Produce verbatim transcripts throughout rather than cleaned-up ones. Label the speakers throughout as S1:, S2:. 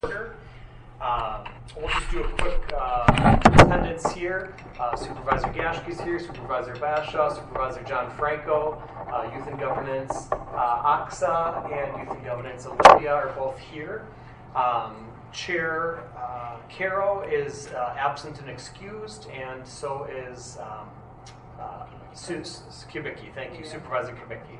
S1: Uh, we'll just do a quick uh, attendance here. Uh, Supervisor Gashke's here, Supervisor Bashaw, Supervisor John Franco, uh, Youth and Governance uh, Aksa, and Youth and Governance Olivia are both here. Um, Chair uh, Caro is uh, absent and excused, and so is um, uh, Su- Kubicki. Thank you, Supervisor Kubicki.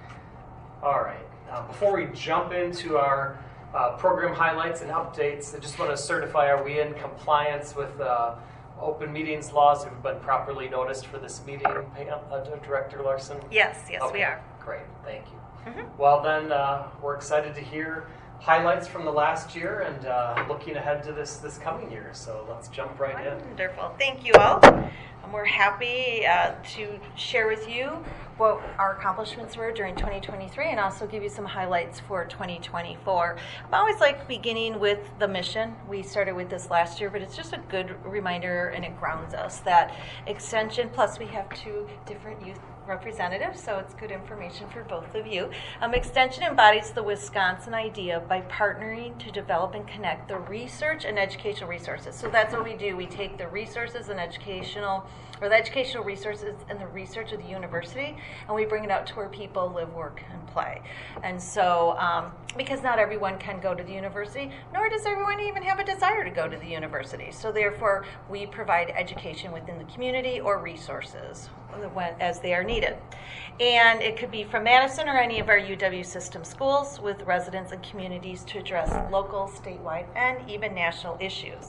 S1: All right. Uh, before we jump into our Uh, program highlights and updates, I just want to certify, are we in compliance with uh, open meetings laws? Have we been properly noticed for this meeting, uh, Director Larson?
S2: Yes, yes,
S1: okay.
S2: we are.
S1: Great, thank you.
S2: Mm-hmm.
S1: Well then, uh, we're excited to hear highlights from the last year and uh, looking ahead to this, this coming year. So let's jump right in.
S2: Wonderful. Thank you all. And we're happy uh, to share with you what our accomplishments were during twenty twenty-three and also give you some highlights for twenty twenty-four. I always like beginning with the mission. We started with this last year, but it's just a good reminder and it grounds us that Extension, plus we have two different youth representatives, so it's good information for both of you. Um, Extension embodies the Wisconsin idea by partnering to develop and connect the research and educational resources. So that's what we do. We take the resources and educational, or the educational resources and the research of the university, and we bring it out to where people live, work, and play. And so, um, because not everyone can go to the university, nor does everyone even have a desire to go to the university. So therefore, we provide education within the community or resources as they are needed. And it could be from Madison or any of our U W system schools with residents and communities to address local, statewide, and even national issues.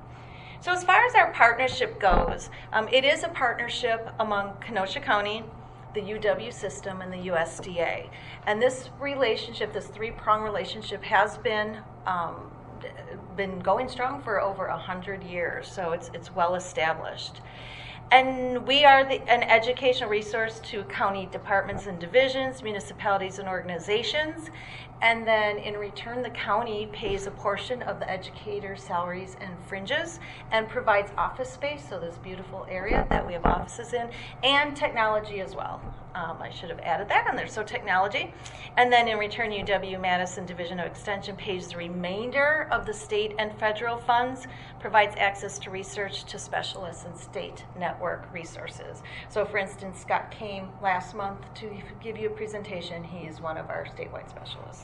S2: So as far as our partnership goes, um, it is a partnership among Kenosha County, the U W system, and the U S D A. And this relationship, this three-pronged relationship, has been um, been going strong for over a hundred years. So it's it's well established. And we are the, an educational resource to county departments and divisions, municipalities and organizations. And then in return, the county pays a portion of the educators' salaries and fringes and provides office space, so this beautiful area that we have offices in, and technology as well. Um, I should have added that in there, so technology. And then in return, U W-Madison Division of Extension pays the remainder of the state and federal funds, provides access to research to specialists and state network resources. So for instance, Scott came last month to give you a presentation. He is one of our statewide specialists.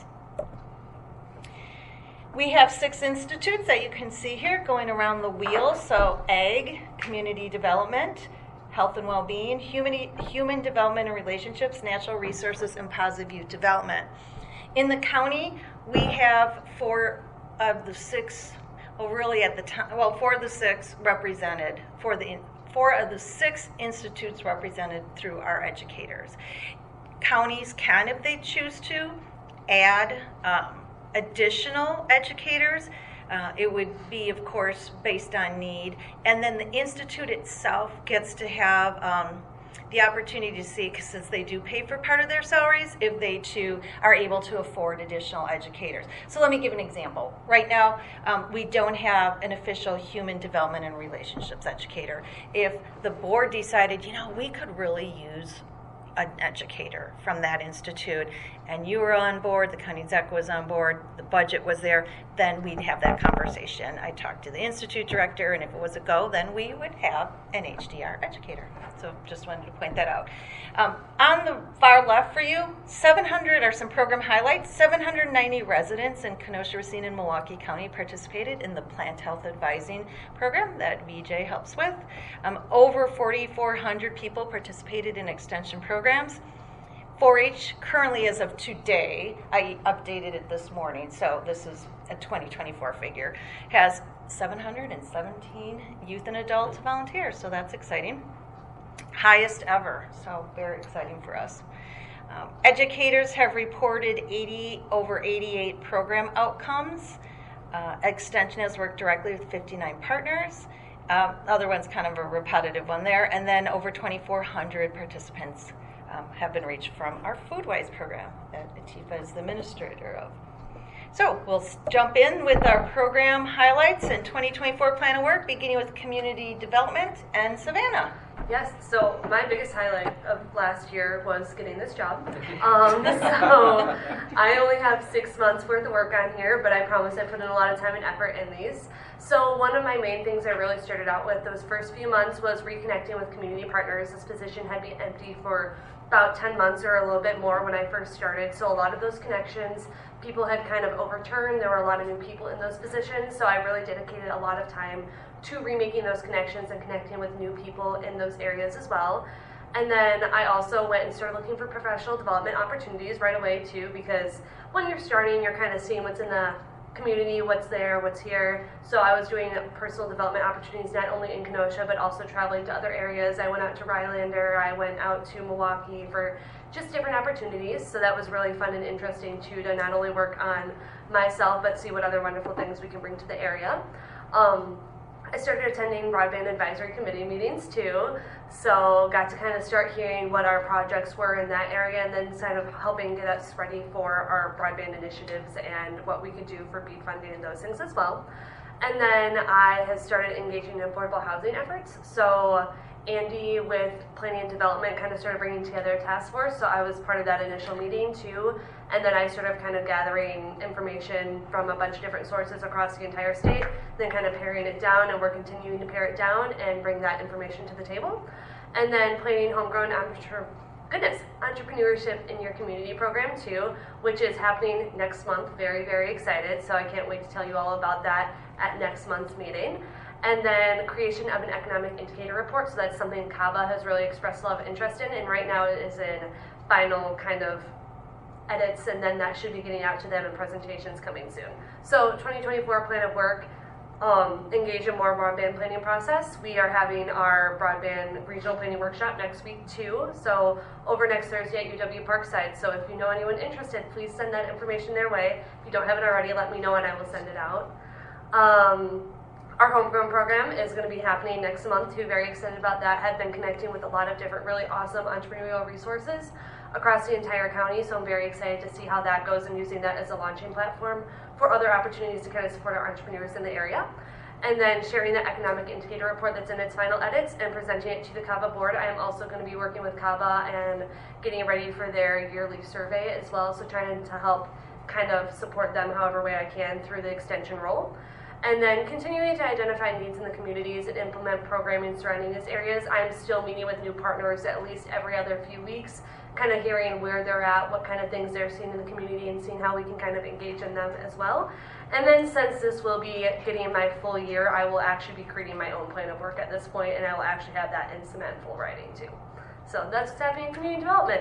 S2: We have six institutes that you can see here going around the wheel. So ag, community development, health and well-being, human, human development and relationships, natural resources, and positive youth development. In the county, we have four of the six, well really at the time, well four of the six represented, for the four of the six institutes represented through our educators. Counties can, if they choose to, add um, additional educators. Uh, it would be, of course, based on need. And then the institute itself gets to have um, the opportunity to see, because since they do pay for part of their salaries, if they too are able to afford additional educators. So let me give an example. Right now, um, we don't have an official human development and relationships educator. If the board decided, you know, we could really use an educator from that institute, and you were on board, the county exec was on board, the budget was there, then we'd have that conversation. I talked to the institute director, and if it was a go, then we would have an H D R educator. So just wanted to point that out. Um, on the far left for you, seven hundred are some program highlights. seven hundred ninety residents in Kenosha, Racine, and Milwaukee County participated in the Plant Health Advising Program that V J helps with. Um, over forty-four hundred people participated in extension programs. four H currently, as of today, I updated it this morning, so this is a twenty twenty-four figure, has seven hundred seventeen youth and adult volunteers, so that's exciting. Highest ever, so very exciting for us. Um, educators have reported eighty over eighty-eight program outcomes. Uh, Extension has worked directly with fifty-nine partners. Um, other one's kind of a repetitive one there, and then over twenty-four hundred participants Um, have been reached from our FoodWise program that Atifa is the administrator of. So we'll s- jump in with our program highlights and twenty twenty-four plan of work, beginning with community development and Savannah.
S3: Yes, so my biggest highlight of last year was getting this job. Um, so I only have six months worth of work on here, but I promise I put in a lot of time and effort in these. So one of my main things I really started out with those first few months was reconnecting with community partners. This position had been empty for about ten months or a little bit more when I first started. So a lot of those connections, people had kind of overturned. There were a lot of new people in those positions. So I really dedicated a lot of time to remaking those connections and connecting with new people in those areas as well. And then I also went and started looking for professional development opportunities right away too, because when you're starting, you're kind of seeing what's in the community, what's there, what's here. So I was doing personal development opportunities not only in Kenosha, but also traveling to other areas. I went out to Rylander, I went out to Milwaukee for just different opportunities. So that was really fun and interesting too, to not only work on myself, but see what other wonderful things we can bring to the area. Um, I started attending broadband advisory committee meetings too, so got to kind of start hearing what our projects were in that area, and then kind of helping get us ready for our broadband initiatives and what we could do for BEAD funding and those things as well. And then I have started engaging in affordable housing efforts. So Andy with planning and development kind of started bringing together a task force, so I was part of that initial meeting too. And then I started kind of gathering information from a bunch of different sources across the entire state, then kind of paring it down, and we're continuing to pare it down and bring that information to the table. And then planning homegrown entre- goodness, entrepreneurship in your community program too, which is happening next month. Very, very excited. So I can't wait to tell you all about that at next month's meeting. And then creation of an economic indicator report. So that's something CABA has really expressed a lot of interest in, and right now it is in final kind of edits, and then that should be getting out to them in presentations coming soon. So twenty twenty-four plan of work, um, engage in more broadband planning process. We are having our broadband regional planning workshop next week too. So over next Thursday at U W Parkside. So if you know anyone interested, please send that information their way. If you don't have it already, let me know and I will send it out. Um, Our homegrown program is going to be happening next month too. Very excited about that. Have been connecting with a lot of different really awesome entrepreneurial resources across the entire county, so I'm very excited to see how that goes and using that as a launching platform for other opportunities to kind of support our entrepreneurs in the area. And then sharing the economic indicator report that's in its final edits and presenting it to the CABA board. I am also going to be working with CABA and getting ready for their yearly survey as well, so trying to help kind of support them however way I can through the extension role. And then continuing to identify needs in the communities and implement programming surrounding these areas. I'm still meeting with new partners at least every other few weeks, kind of hearing where they're at, what kind of things they're seeing in the community, and seeing how we can kind of engage in them as well. And then since this will be getting my full year, I will actually be creating my own plan of work at this point, and I will actually have that in cement full writing too. So that's what's happening in community development.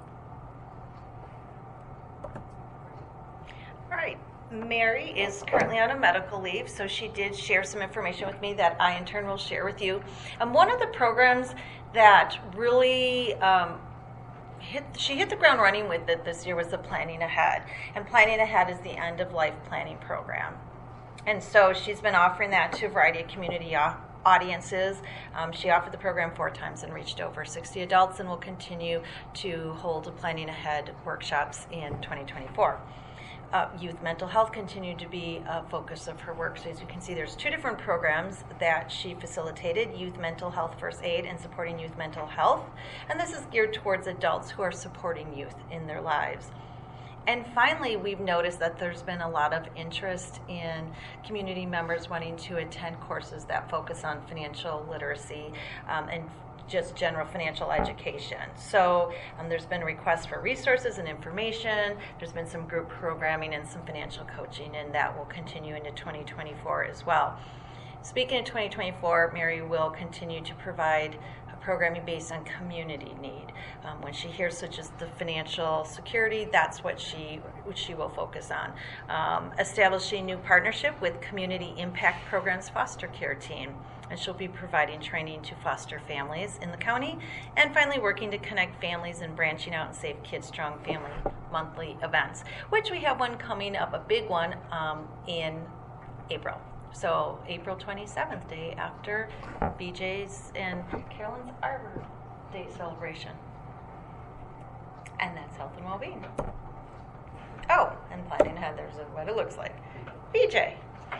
S2: All right. Mary is currently on a medical leave, so she did share some information with me that I in turn will share with you. Um, one of the programs that really um, hit, she hit the ground running with it this year was the Planning Ahead. And Planning Ahead is the end of life planning program. And so she's been offering that to a variety of community uh, audiences. Um, she offered the program four times and reached over sixty adults, and will continue to hold Planning Ahead workshops in twenty twenty-four. Uh, youth mental health continued to be a focus of her work. So as you can see, there's two different programs that she facilitated: Youth Mental Health First Aid and Supporting Youth Mental Health. And this is geared towards adults who are supporting youth in their lives. And finally, we've noticed that there's been a lot of interest in community members wanting to attend courses that focus on financial literacy um, and just general financial education. So um, there's been requests for resources and information. There's been some group programming and some financial coaching, and that will continue into twenty twenty-four as well. Speaking of twenty twenty-four, Mary will continue to provide programming based on community need. Um, when she hears such as the financial security, that's what she what she will focus on. Um, establishing new partnership with Community Impact Programs foster care team, and she'll be providing training to foster families in the county. And finally, working to connect families and branching out and Save Kids Strong Family monthly events, which we have one coming up, a big one, um, in April. So April twenty-seventh, day after B J's and Carolyn's Arbor Day celebration. And that's health and well-being. Oh, and planning ahead, there's what it looks like. B J.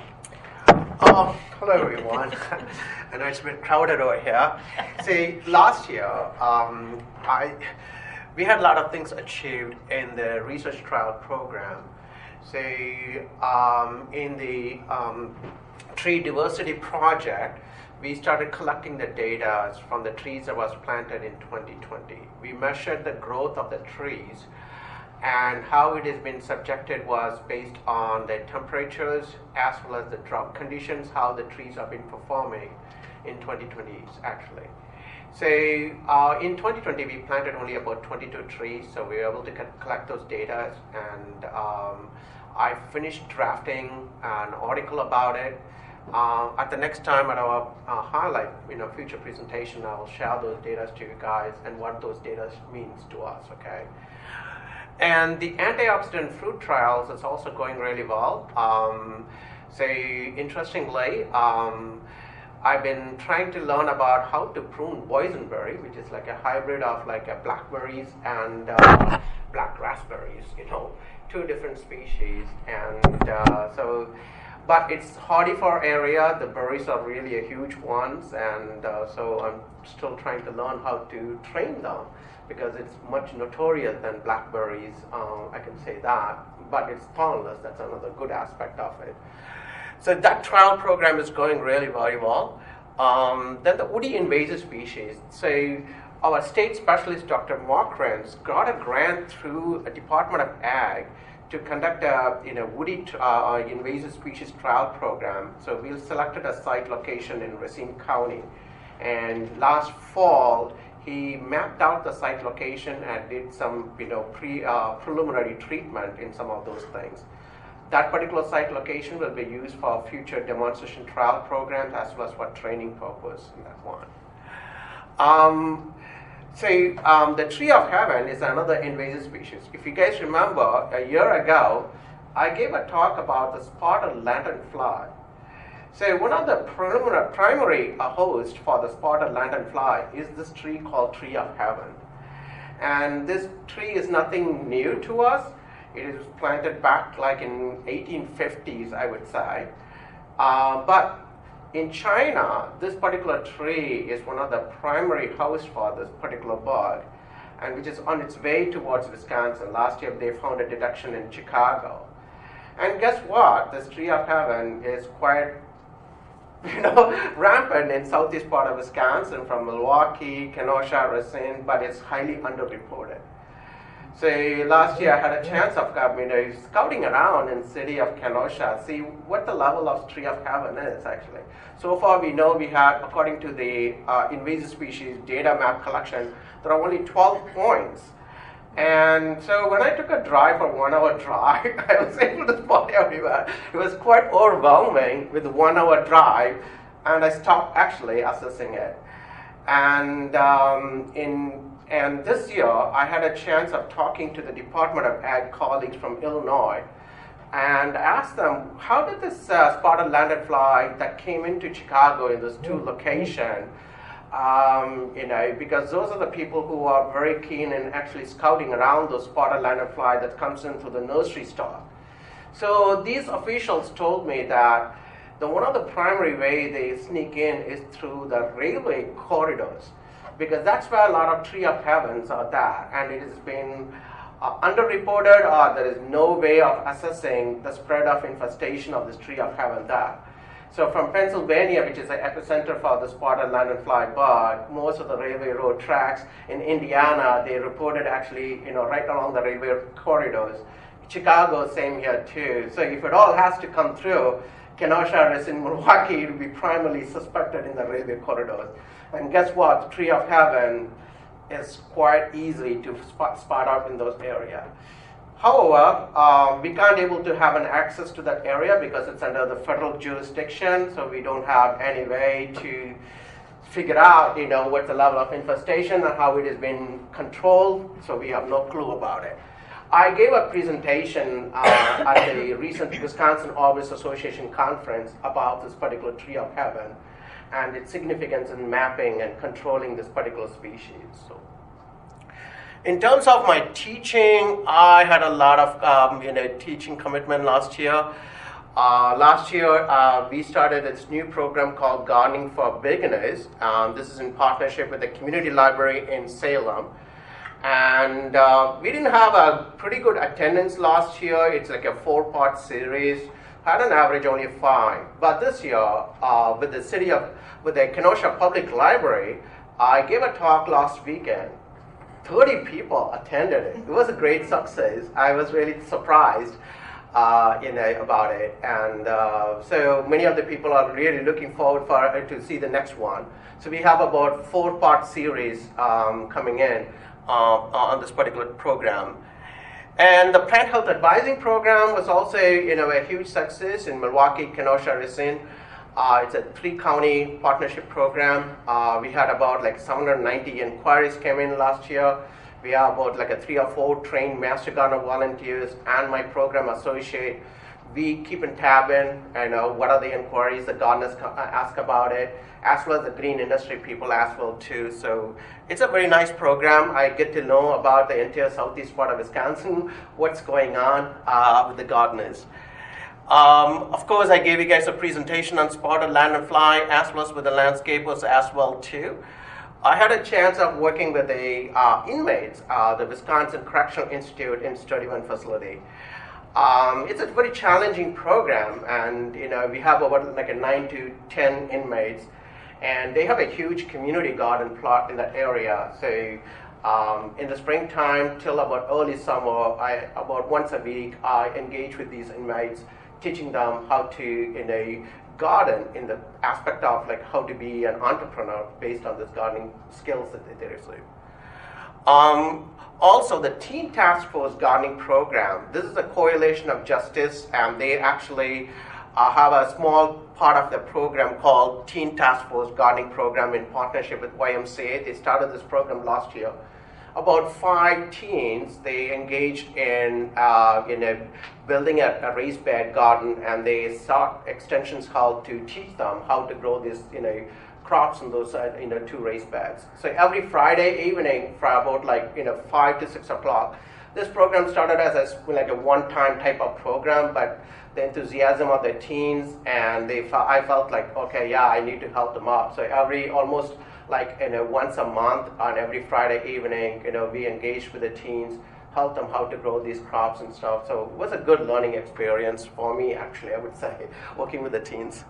S4: Um, hello, everyone. I know it's a bit crowded over here. See, last year, um, I we had a lot of things achieved in the research trial program. Say, um, in the um, tree diversity project, we started collecting the data from the trees that was planted in twenty twenty. We measured the growth of the trees, and how it has been subjected was based on the temperatures as well as the drought conditions, how the trees have been performing in twenty twenty actually. So uh, in twenty twenty we planted only about twenty-two trees, so we were able to collect those data, and um, I finished drafting an article about it. Uh, at the next time at our uh, highlight, you know, future presentation, I will share those data to you guys and what those data means to us, okay? And the antioxidant fruit trials is also going really well. Um, say, interestingly, um, I've been trying to learn about how to prune boysenberry, which is like a hybrid of like a blackberries and uh, black raspberries, you know, two different species. And uh, so, but it's hardy for area. The berries are really a huge ones, and uh, so I'm still trying to learn how to train them, because it's much notorious than blackberries, uh, I can say that, but it's thornless. That's another good aspect of it. So that trial program is going really very well. Um, then the woody invasive species. So our state specialist, Doctor Mark Renz, got a grant through a Department of Ag to conduct a you know, woody uh, invasive species trial program. So we selected a site location in Racine County. And last fall, he mapped out the site location and did some, you know, pre uh, preliminary treatment in some of those things. That particular site location will be used for future demonstration trial programs as well as for training purpose in that one. Um, so um, the tree of heaven is another invasive species. If you guys remember, a year ago, I gave a talk about the spotted lanternfly. So one of the preliminary, primary uh, hosts for the spotted lanternfly is this tree called tree of heaven. And this tree is nothing new to us. It is planted back like in eighteen fifties, I would say. Uh, but in China, this particular tree is one of the primary hosts for this particular bug, and which is on its way towards Wisconsin. Last year, they found a detection in Chicago. And guess what? This tree of heaven is quite you know, rampant in southeast part of Wisconsin, from Milwaukee, Kenosha, Racine, but it's highly underreported. So last year I had a chance of you know, scouting around in the city of Kenosha, see what the level of tree of heaven is actually. So far we know we had, according to the uh, invasive species data map collection, there are only twelve points. And so when I took a drive, for one hour drive, I was able to spot everywhere. It was quite overwhelming with one hour drive, and I stopped actually assessing it. And um, in and this year, I had a chance of talking to the Department of Ag colleagues from Illinois, and asked them, how did this uh, spotted lanternfly that came into Chicago in those two locations, Um, you know, because those are the people who are very keen in actually scouting around those spotted lanternfly that comes into the nursery stock. So these officials told me that the one of the primary way they sneak in is through the railway corridors, because that's where a lot of tree of heavens are there, and it has been uh, underreported, or there is no way of assessing the spread of infestation of this tree of heaven there. So from Pennsylvania, which is the epicenter for the spotted lanternfly bug, most of the railway road tracks. In Indiana, they reported actually, you know, right along the railway corridors. Chicago, same here too. So if it all has to come through, Kenosha is in Milwaukee, it will be primarily suspected in the railway corridors. And guess what? The tree of heaven is quite easy to spot, spot out in those areas. However, uh, we can't able to have an access to that area because it's under the federal jurisdiction, so we don't have any way to figure out, you know, what the level of infestation and how it has been controlled, so we have no clue about it. I gave a presentation uh, at the recent Wisconsin Arborist Association conference about this particular tree of heaven and its significance in mapping and controlling this particular species. So. In terms of my teaching, I had a lot of um, you know teaching commitment last year. Uh, last year, uh, we started this new program called Gardening for Beginners. Um, this is in partnership with the Community Library in Salem. And uh, we didn't have a pretty good attendance last year. It's like a four-part series. Had an average only five. But this year, uh, with the city of, with the Kenosha Public Library, I gave a talk last weekend. thirty people attended it. It was a great success. I was really surprised. Uh, you know, about it, and uh, so many of the people are really looking forward for uh, to see the next one. So we have about four-part series um, coming in uh, on this particular program, and the plant health advising program was also, you know, a huge success in Milwaukee, Kenosha, Racine. Uh, it's a three-county partnership program. Uh, we had about like seven hundred ninety inquiries came in last year. We have about like a three or four trained Master Gardener volunteers and my program associate. We keep in tab in, you know, what are the inquiries the gardeners ask about it, as well as the green industry people as well too. So it's a very nice program. I get to know about the entire southeast part of Wisconsin, what's going on uh, with the gardeners. Um, of course, I gave you guys a presentation on spotted lanternfly as well as with the landscapers as well too. I had a chance of working with the uh, inmates, uh, the Wisconsin Correctional Institute in Sturtevant facility. Um, it's a very challenging program, and you know we have about like a nine to ten inmates, and they have a huge community garden plot in that area. So um, in the springtime till about early summer, I about once a week I engage with these inmates, teaching them how to you know garden in the aspect of like how to be an entrepreneur based on this gardening skills that they, they receive. Um, also, the Teen Task Force Gardening Program. This is a coalition of justice, and they actually uh, have a small part of the program called Teen Task Force Gardening Program in partnership with Y M C A. They started this program last year. About five teens, they engaged in uh, you know building a, a raised bed garden, and they sought extensions help to teach them how to grow these you know crops in those uh, you know two raised beds. So every Friday evening, for about like you know five to six o'clock, this program started as a, like a one-time type of program, but the enthusiasm of the teens, and they fe- I felt like okay, yeah, I need to help them up. So every almost like you know once a month on every Friday evening, you know we engaged with the teens, helped them how to grow these crops and stuff. So it was a good learning experience for me, actually, I would say, working with the teens.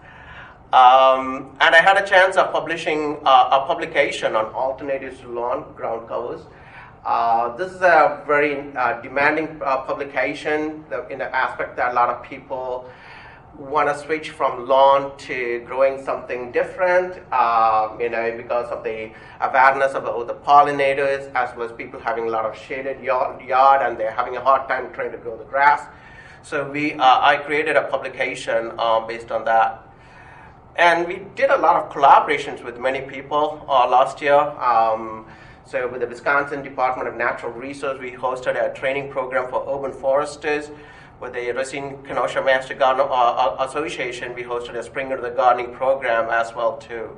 S4: Um, and I had a chance of publishing uh, a publication on alternatives to lawn ground covers. Uh, this is a very uh, demanding uh, publication in the aspect that a lot of people want to switch from lawn to growing something different, uh, you know, because of the awareness about the pollinators, as well as people having a lot of shaded yard, yard and they're having a hard time trying to grow the grass. So we, uh, I created a publication uh, based on that. And we did a lot of collaborations with many people uh, last year. Um, so with the Wisconsin Department of Natural Resources, we hosted a training program for urban foresters. With the Racine Kenosha Master Gardener uh, Association, we hosted a Spring into the Gardening program as well too.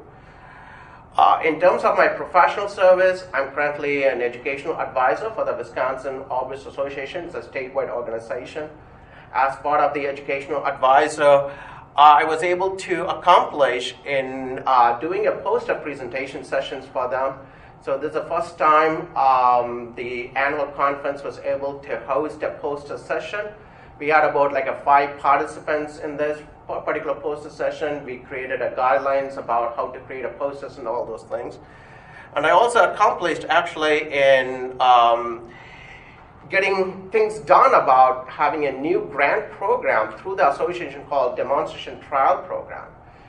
S4: Uh, in terms of my professional service, I'm currently an educational advisor for the Wisconsin Arborist Association. It's a statewide organization. As part of the educational advisor, uh, I was able to accomplish in uh, doing a poster presentation sessions for them. So this is the first time um, the annual conference was able to host a poster session. We had about like a five participants in this particular poster session. We created a guidelines about how to create a posters and all those things. And I also accomplished actually in um, getting things done about having a new grant program through the association called Demonstration Trial Program.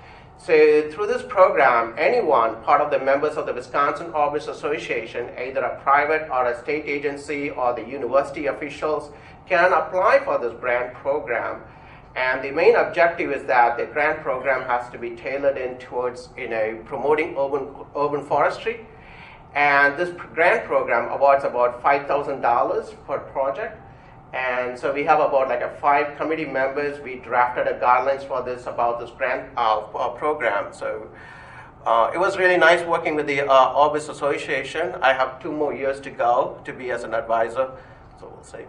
S4: So through this program, anyone, part of the members of the Wisconsin Arborist Association, either a private or a state agency or the university officials, can apply for this grant program. And the main objective is that the grant program has to be tailored in towards you know, promoting urban, urban forestry. And this grant program awards about five thousand dollars per project. And so we have about like a five committee members. We drafted a guidelines for this about this grant uh, program. So Uh, it was really nice working with the uh, Orbis Association. I have two more years to go to be as an advisor, so we'll see.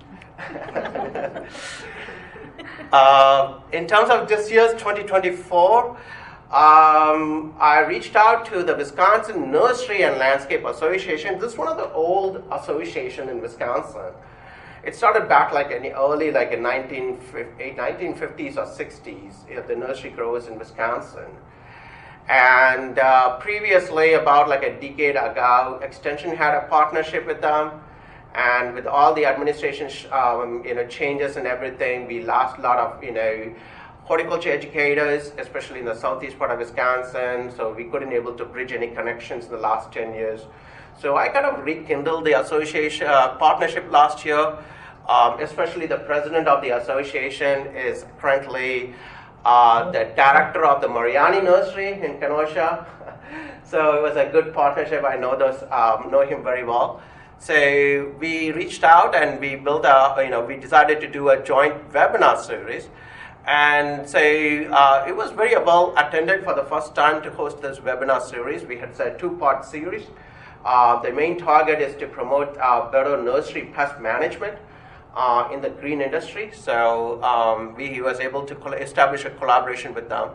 S4: uh, in terms of this year's twenty twenty-four, um, I reached out to the Wisconsin Nursery and Landscape Association. This is one of the old associations in Wisconsin. It started back like in the early, like in nineteen fifties or sixties, the nursery growers in Wisconsin. And uh, previously, about like a decade ago, Extension had a partnership with them. And with all the administration um, you know, changes and everything, we lost a lot of you know, horticulture educators, especially in the southeast part of Wisconsin. So we couldn't able to bridge any connections in the last ten years. So I kind of rekindled the association uh, partnership last year. Um, especially the president of the association is currently uh, the director of the Mariani Nursery in Kenosha. So it was a good partnership. I know those um, know him very well. So we reached out and we built a, you know, we decided to do a joint webinar series. And so uh, it was very well attended for the first time to host this webinar series. We had a two-part series. Uh, the main target is to promote uh, better nursery pest management Uh, in the green industry. So um, we was able to col- establish a collaboration with them.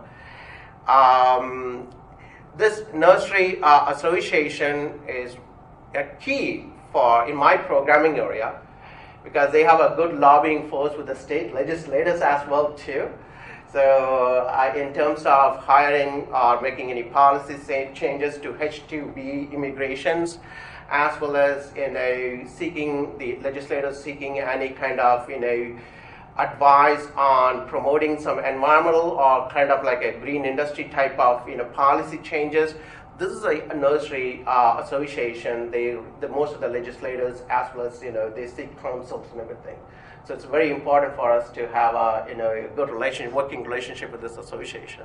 S4: Um, this nursery uh, association is a key for in my programming area because they have a good lobbying force with the state legislators as well too. So uh, in terms of hiring or making any policy changes to H two B immigrations, as well as you know seeking the legislators seeking any kind of you know advice on promoting some environmental or kind of like a green industry type of you know policy changes. This is a, a nursery uh, association. They the most of the legislators as well as you know they seek counsels and everything. So it's very important for us to have a you know a good relation working relationship with this association.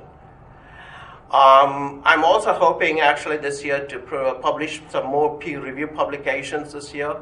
S4: Um, I'm also hoping actually this year to pro- publish some more peer review publications this year.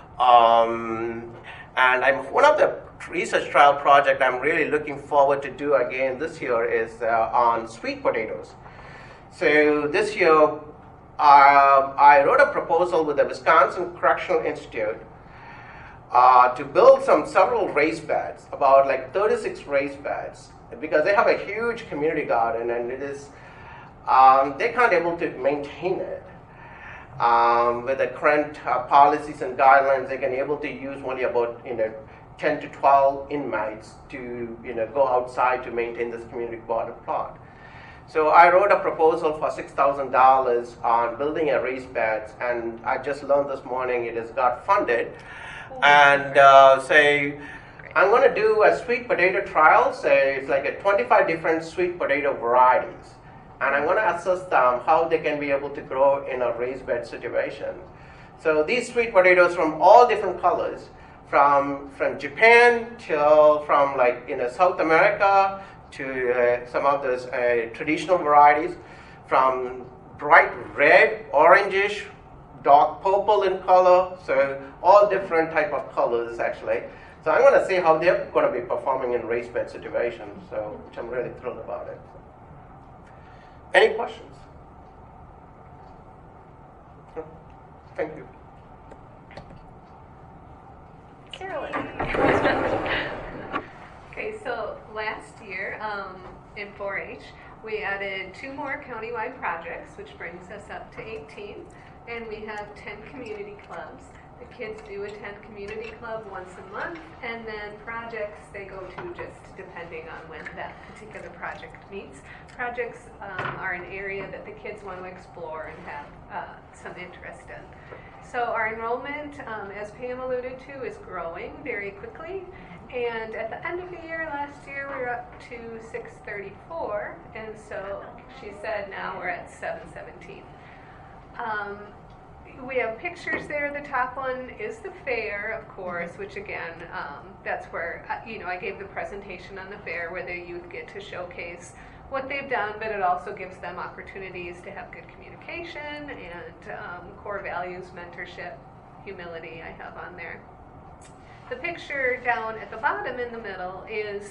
S4: Um, and I'm, one of the research trial project I'm really looking forward to do again this year is uh, on sweet potatoes. So this year uh, I wrote a proposal with the Wisconsin Correctional Institute uh, to build some several raised beds, about like thirty-six raised beds, because they have a huge community garden and it is Um, they can't able to maintain it. Um, with the current uh, policies and guidelines, they can able to use only about you know ten to twelve inmates to you know go outside to maintain this community garden plot. So I wrote a proposal for six thousand dollars on building a raised beds, and I just learned this morning it has got funded. And uh, say I'm going to do a sweet potato trial. So it's like a twenty-five different sweet potato varieties. And I'm going to assess them how they can be able to grow in a raised bed situation. So these sweet potatoes from all different colors, from from Japan till from like you know South America to uh, some of those uh, traditional varieties, from bright red, orangish, dark purple in color. So all different type of colors actually. So I'm going to see how they're going to be performing in raised bed situations. So which I'm really thrilled about it. Any questions? No? Thank you.
S2: Carolyn.
S5: Okay, so last year um, in four H, we added two more countywide projects, which brings us up to eighteen, and we have ten community clubs. The kids do attend community club once a month, and then projects they go to just depending on when that particular project meets. Projects um, are an area that the kids want to explore and have uh, some interest in. So our enrollment, um, as Pam alluded to, is growing very quickly. And at the end of the year, last year, we were up to six thirty-four, and so she said now we're at seven seventeen. Um, We have pictures there. The top one is the fair, of course, which again, um, that's where, uh, you know, I gave the presentation on the fair where the youth get to showcase what they've done, but it also gives them opportunities to have good communication and um, core values, mentorship, humility I have on there. The picture down at the bottom in the middle is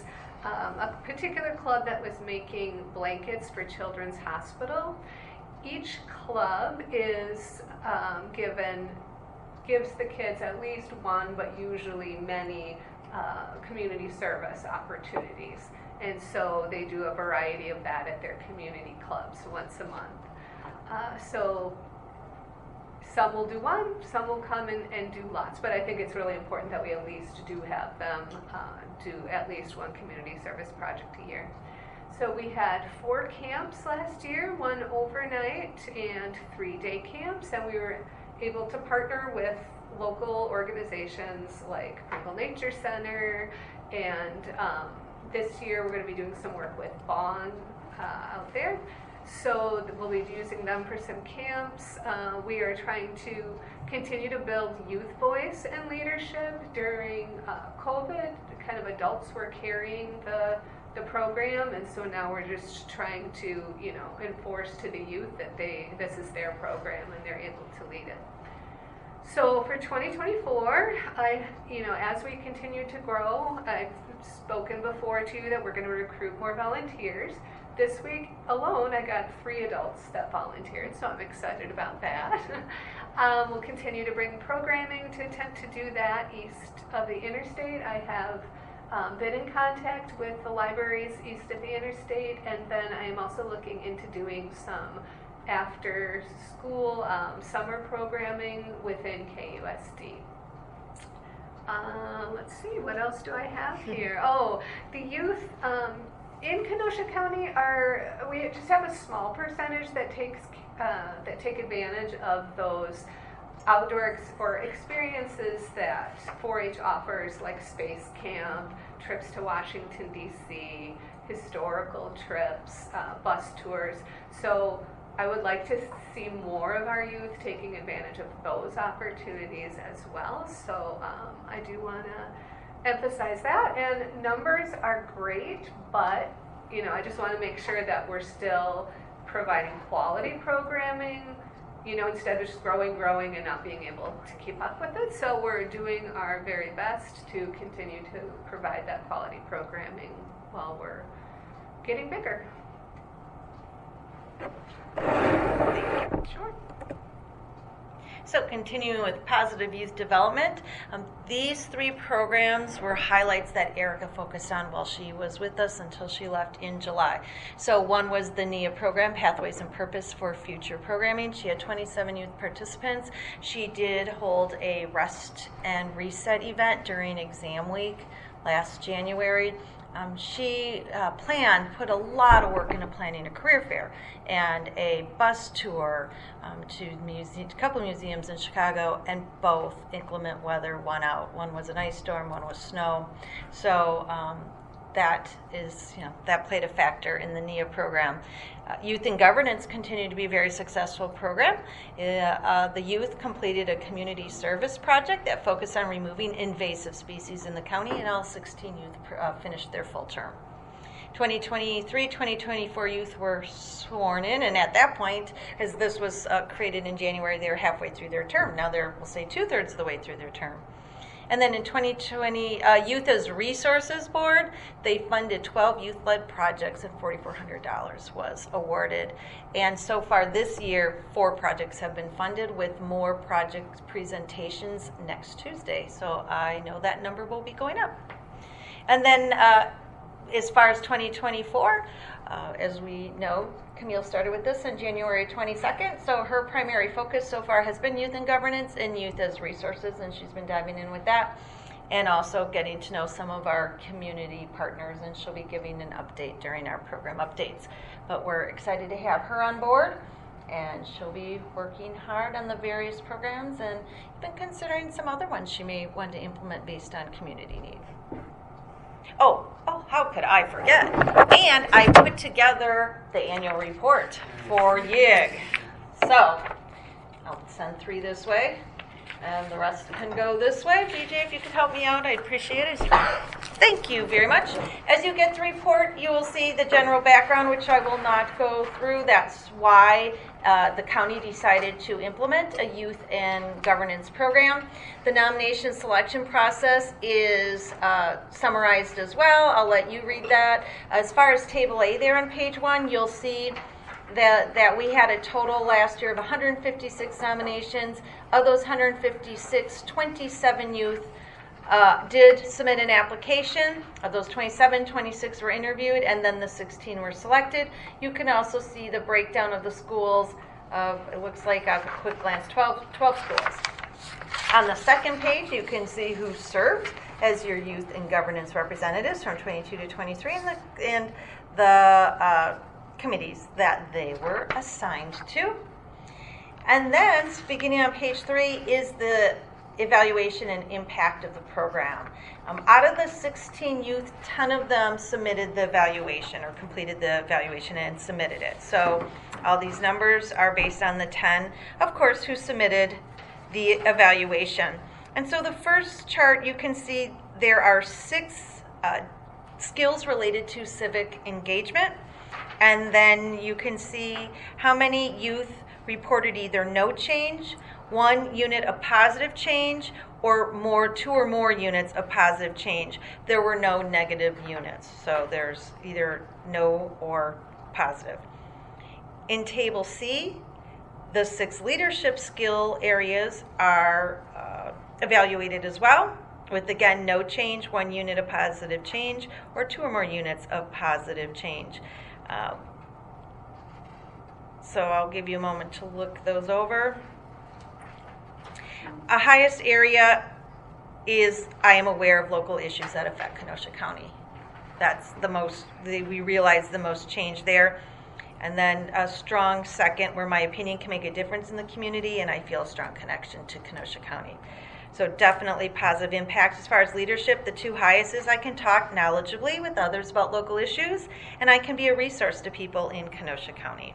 S5: um, a particular club that was making blankets for Children's Hospital. Each club is um, given, gives the kids at least one, but usually many uh, community service opportunities. And so they do a variety of that at their community clubs once a month. Uh, so some will do one, some will come and, and do lots, but I think it's really important that we at least do have them uh, do at least one community service project a year. So we had four camps last year, one overnight and three day camps, and we were able to partner with local organizations like Pringle Nature Center, and um, this year we're going to be doing some work with Bond uh, out there. So we'll be using them for some camps. Uh, we are trying to continue to build youth voice and leadership during uh, COVID. Kind of adults were carrying the the program, and so now we're just trying to, you know, enforce to the youth that they this is their program and they're able to lead it. So for twenty twenty-four, I, you know, as we continue to grow, I've spoken before to you that we're going to recruit more volunteers. This week alone, I got three adults that volunteered, so I'm excited about that. um, we'll continue to bring programming to attempt to do that east of the interstate. I have um, been in contact with the libraries east of the interstate, and then I am also looking into doing some after school um, summer programming within K U S D. Um, let's see, what else do I have here? Oh, the youth um, in Kenosha County are, we just have a small percentage that takes uh, that take advantage of those outdoor ex- or experiences that four H offers, like Space Camp, trips to Washington, D C, historical trips, uh, bus tours. So I would like to see more of our youth taking advantage of those opportunities as well. So um, I do want to emphasize that. And numbers are great, but you know, I just want to make sure that we're still providing quality programming, you know, instead of just growing, growing and not being able to keep up with it. So we're doing our very best to continue to provide that quality programming while we're getting bigger.
S2: Sure. So continuing with positive youth development, um, these three programs were highlights that Erica focused on while she was with us until she left in July. So one was the N I A program, Pathways and Purpose for Future Programming. She had twenty-seven youth participants. She did hold a rest and reset event during exam week last January. Um, she uh, planned, put a lot of work into planning a career fair and a bus tour um, to muse- a couple of museums in Chicago, and both inclement weather won out. One was an ice storm, one was snow. So um, that is, you know, that played a factor in the N I A program. Uh, Youth in Governance continued to be a very successful program. Uh, uh, the youth completed a community service project that focused on removing invasive species in the county, and all sixteen youth pr- uh, finished their full term. twenty twenty-three twenty twenty-four youth were sworn in, and at that point, as this was uh, created in January, they were halfway through their term. Now they're, we'll say, two-thirds of the way through their term. And then in twenty twenty, uh, Youth as Resources Board, they funded twelve youth-led projects, and four thousand four hundred dollars was awarded. And so far this year, four projects have been funded, with more project presentations next Tuesday. So I know that number will be going up. And then uh, as far as twenty twenty-four, uh, as we know, Camille started with this on January twenty-second, so her primary focus so far has been youth and governance and youth as resources, and she's been diving in with that, and also getting to know some of our community partners, and she'll be giving an update during our program updates. But we're excited to have her on board, and she'll be working hard on the various programs, and been considering some other ones she may want to implement based on community need. Oh, oh, how could I forget? And I put together the annual report for Y I G. So, I'll send three this way. And the rest can go this way. B J, if you could help me out, I'd appreciate it. Thank you very much. As you get the report, you will see the general background, which I will not go through. That's why uh, the county decided to implement a youth and governance program. The nomination selection process is uh, summarized as well. I'll let you read that. As far as Table A there on page one, you'll see that, that we had a total last year of one hundred fifty-six nominations. Of those one hundred fifty-six, twenty-seven youth uh, did submit an application. Of those twenty-seven, twenty-six were interviewed, and then the sixteen were selected. You can also see the breakdown of the schools. Of, it looks like, at a quick glance, twelve, twelve schools. On the second page, you can see who served as your youth and governance representatives from twenty-two to twenty-three, and the, and the uh, committees that they were assigned to. And then, beginning on page three, is the evaluation and impact of the program. Um, out of the sixteen youth, ten of them submitted the evaluation or completed the evaluation and submitted it. So all these numbers are based on the ten, of course, who submitted the evaluation. And so the first chart, you can see there are six uh, skills related to civic engagement. And then you can see how many youth reported either no change, one unit of positive change, or more, two or more units of positive change. There were no negative units, so there's either no or positive. In Table C, the six leadership skill areas are uh, evaluated as well, with again no change, one unit of positive change, or two or more units of positive change. Um, so I'll give you a moment to look those over. A highest area is I am aware of local issues that affect Kenosha County. That's the most, the, we realize the most change there. And then a strong second, where my opinion can make a difference in the community and I feel a strong connection to Kenosha County. So definitely positive impact. As far as leadership, the two highest is I can talk knowledgeably with others about local issues, and I can be a resource to people in Kenosha County.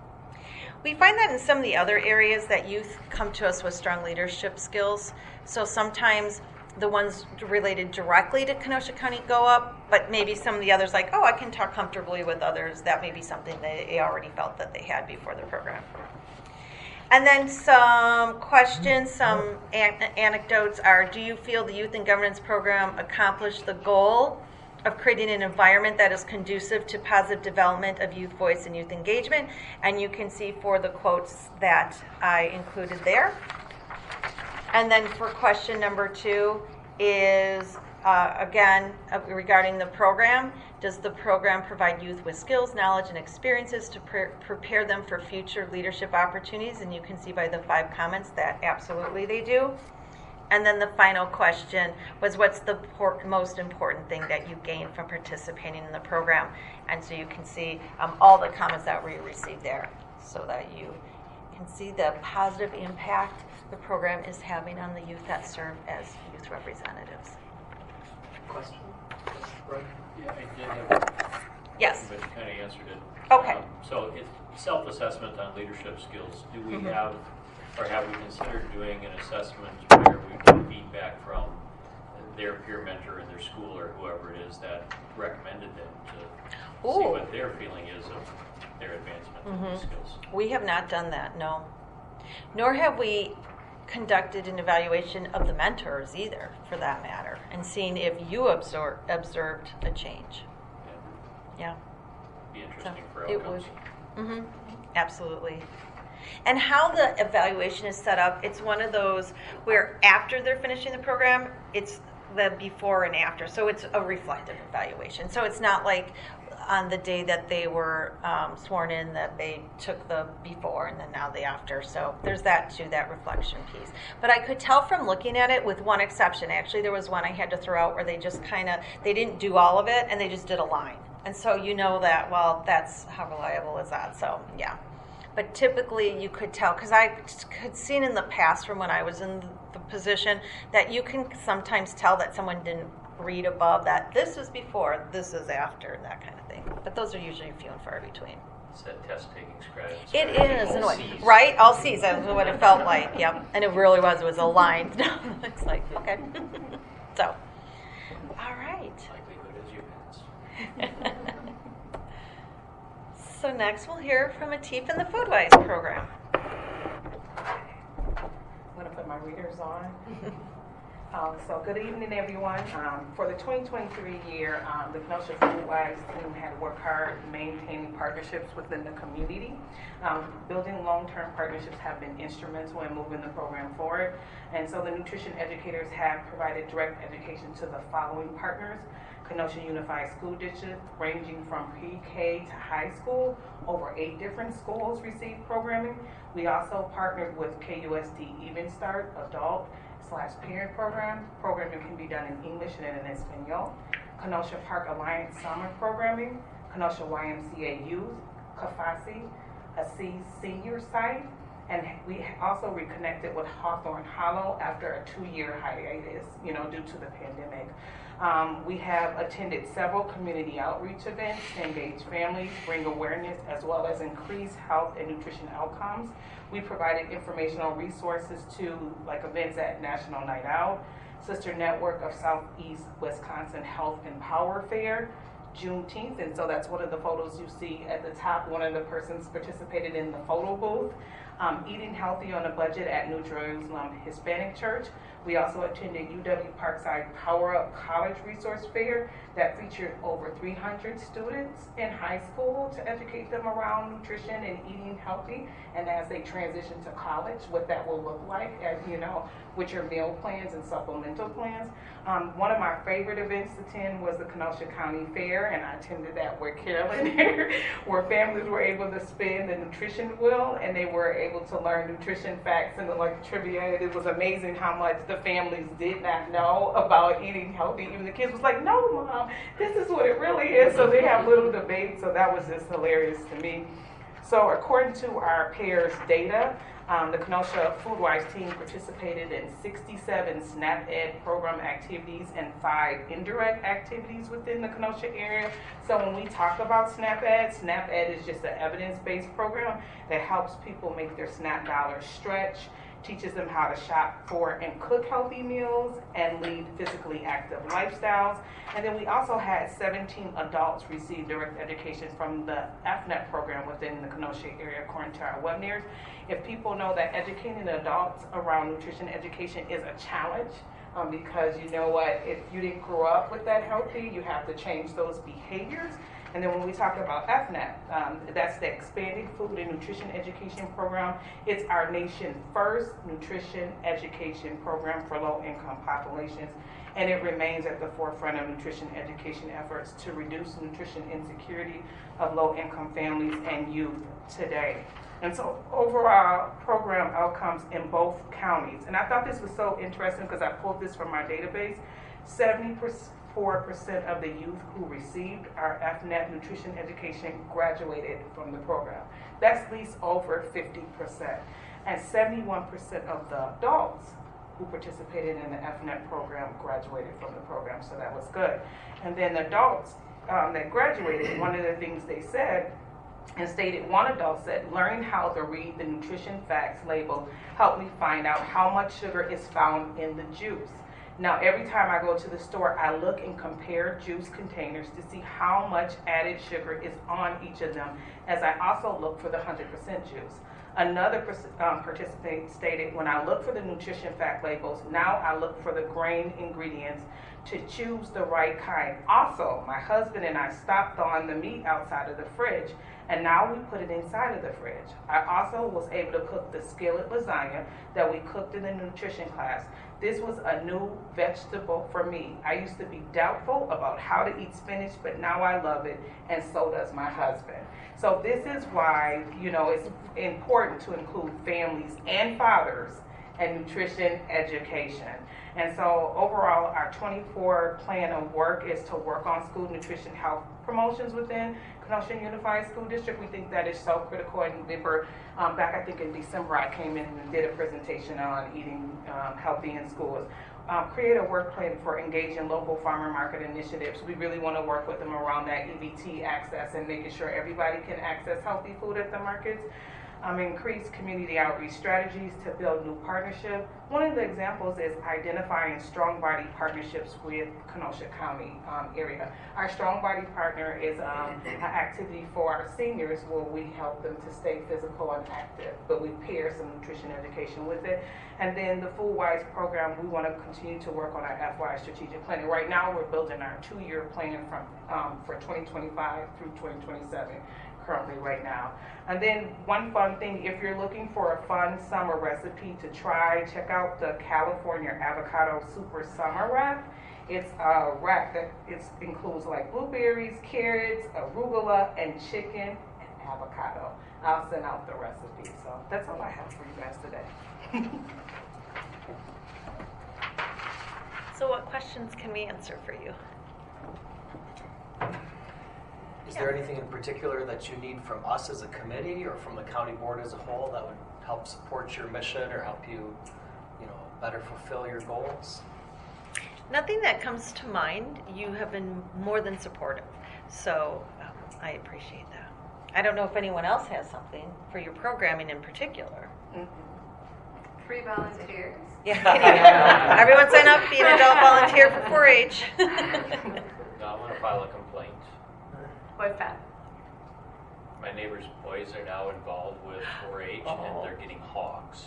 S2: We find that in some of the other areas that youth come to us with strong leadership skills. So sometimes the ones related directly to Kenosha County go up, but maybe some of the others, like, oh, I can talk comfortably with others. That may be something they already felt that they had before the program. And then some questions, some an- anecdotes are, do you feel the Youth and Governance Program accomplished the goal of creating an environment that is conducive to positive development of youth voice and youth engagement? And you can see for the quotes that I included there. And then for question number two is, uh, again, uh, regarding the program, does the program provide youth with skills, knowledge, and experiences to pre- prepare them for future leadership opportunities? And you can see by the five comments that absolutely they do. And then the final question was, what's the por- most important thing that you gained from participating in the program? And so you can see um, all the comments that we received there, so that you can see the positive impact the program is having on the youth that serve as youth representatives.
S1: Question? Right.
S6: Yeah, I did have
S2: Yes.
S6: but you kind of answered it.
S2: Okay.
S6: Um, so it's self-assessment on leadership skills. Do we
S2: Mm-hmm.
S6: have, or have we considered doing an assessment where we get feedback from their peer mentor in their school or whoever it is that recommended them to see
S2: Ooh.
S6: what their feeling is of their advancement in
S2: Mhm.
S6: these skills?
S2: We have not done that, no. Nor have we conducted an evaluation of the mentors either, for that matter, and seen if you absor- observed a change. Yeah.
S6: Be
S2: So
S6: interesting for
S2: it
S6: outcomes.
S2: would. Mm-hmm. Absolutely. And how the evaluation is set up, it's one of those where after they're finishing the program, it's the before and after. So it's a reflective evaluation. So it's not like on the day that they were um, sworn in that they took the before and then now the after. So there's that too, that reflection piece. But I could tell from looking at it, with one exception. Actually, there was one I had to throw out where they just kind of, they didn't do all of it and they just did a line. And so you know that, well, that's how reliable is that? So yeah. But typically you could tell, because I had seen in the past from when I was in the position, that you can sometimes tell that someone didn't read above that. This is before, this is after, and that kind of thing. But those are usually few and far between.
S6: It's that test taking strategy.
S2: It is,
S6: All
S2: in a way.
S6: Cs.
S2: Right? All C's. That's what it felt like. Yep. And it really was. It was a line. It's like, okay. So, all right.
S6: Likelihood is you pass.
S2: So next we'll hear from Atif in the Foodwise program.
S7: I'm going to put my readers on. Um, so good evening, everyone. Um, for the twenty twenty-three year, um, the Kenosha Foodwise team had worked hard maintaining partnerships within the community. Um, building long-term partnerships have been instrumental in moving the program forward. And so the nutrition educators have provided direct education to the following partners: Kenosha Unified School District, ranging from pre-K to high school. Over eight different schools received programming. We also partnered with K U S D Even Start Adult slash parent program. Programming can be done in English and in Espanol. Kenosha Park Alliance Summer Programming, Kenosha Y M C A Youth, Kafasi, a C senior site, and we also reconnected with Hawthorne Hollow after a two-year hiatus, you know, due to the pandemic. Um, we have attended several community outreach events to engage families, bring awareness, as well as increase health and nutrition outcomes. We provided informational resources to like events at National Night Out, Sister Network of Southeast Wisconsin Health and Power Fair, Juneteenth, and so that's one of the photos you see at the top. One of the persons participated in the photo booth. Um, eating healthy on a budget at New Jerusalem Hispanic Church. We also attended U W Parkside Power Up College Resource Fair that featured over three hundred students in high school to educate them around nutrition and eating healthy, and as they transition to college, what that will look like, as you know, with your meal plans and supplemental plans. Um, one of my favorite events to attend was the Kenosha County Fair, and I attended that with Carolyn there, where families were able to spin the nutrition wheel, and they were able to learn nutrition facts and the like trivia. It was amazing how much the families did not know about eating healthy. Even the kids was like, "No, Mom, this is what it really is." So they have little debates. So that was just hilarious to me. So according to our pairs data, um, the Kenosha Foodwise team participated in sixty-seven SNAP-Ed program activities and five indirect activities within the Kenosha area. So when we talk about SNAP-Ed, SNAP-Ed is just an evidence-based program that helps people make their SNAP dollars stretch, teaches them how to shop for and cook healthy meals and lead physically active lifestyles. And then we also had seventeen adults receive direct education from the F N E T program within the Kenosha area, according to our webinars. If people know that educating adults around nutrition education is a challenge, um, because you know what, if you didn't grow up with that healthy, you have to change those behaviors. And then when we talk about F N E T, um, that's the Expanded Food and Nutrition Education Program. It's our nation's first nutrition education program for low-income populations, and it remains at the forefront of nutrition education efforts to reduce nutrition insecurity of low-income families and youth today. And so overall program outcomes in both counties. And I thought this was so interesting because I pulled this from our database. seventy-four percent of the youth who received our F N E T nutrition education graduated from the program. That's at least over fifty percent. And seventy-one percent of the adults who participated in the F N E T program graduated from the program, so that was good. And then the adults um, that graduated, one of the things they said and stated, one adult said, learning how to read the nutrition facts label helped me find out how much sugar is found in the juice. Now, every time I go to the store, I look and compare juice containers to see how much added sugar is on each of them, as I also look for the one hundred percent juice. Another um, participant stated, when I look for the nutrition fact labels, now I look for the grain ingredients to choose the right kind. Also, my husband and I stopped thawing the meat outside of the fridge, and now we put it inside of the fridge. I also was able to cook the skillet lasagna that we cooked in the nutrition class. This was a new vegetable for me. I used to be doubtful about how to eat spinach, but now I love it, and so does my husband. So this is why, you know, it's important to include families and fathers in nutrition education. And so overall, our twenty-four plan of work is to work on school nutrition health promotions within Kenosha Unified School District. We think that is so critical. And remember, um, back I think in December, I came in and did a presentation on eating um, healthy in schools. um, create a work plan for engaging local farmer market initiatives. We really want to work with them around that E B T access and making sure everybody can access healthy food at the markets. Um, increase community outreach strategies to build new partnership. One of the examples is identifying strong body partnerships with Kenosha County um, area. Our strong body partner is um, an activity for our seniors where we help them to stay physical and active, but we pair some nutrition education with it. And then the Food Wise program, we want to continue to work on our F Y strategic planning. Right now, we're building our two-year plan from um, for twenty twenty-five through twenty twenty-seven. Currently right now. And then one fun thing, if you're looking for a fun summer recipe to try, check out the California Avocado Super Summer Wrap. It's a wrap that it includes like blueberries, carrots, arugula, and chicken and avocado. I'll send out the recipe. So that's all I have for you guys today.
S2: So what questions can we answer for you?
S8: Is there anything in particular that you need from us as a committee or from the county board as a whole that would help support your mission or help you, you know, better fulfill your goals?
S2: Nothing that comes to mind. You have been more than supportive, so um, I appreciate that. I don't know if anyone else has something for your programming in particular.
S7: Mm-hmm.
S5: Free volunteers.
S2: Yeah. Everyone sign up, be an adult volunteer for four H.
S6: No, I want to file a complaint.
S2: What's that?
S6: My neighbor's boys are now involved with four H
S8: Uh-oh.
S6: and they're getting hogs.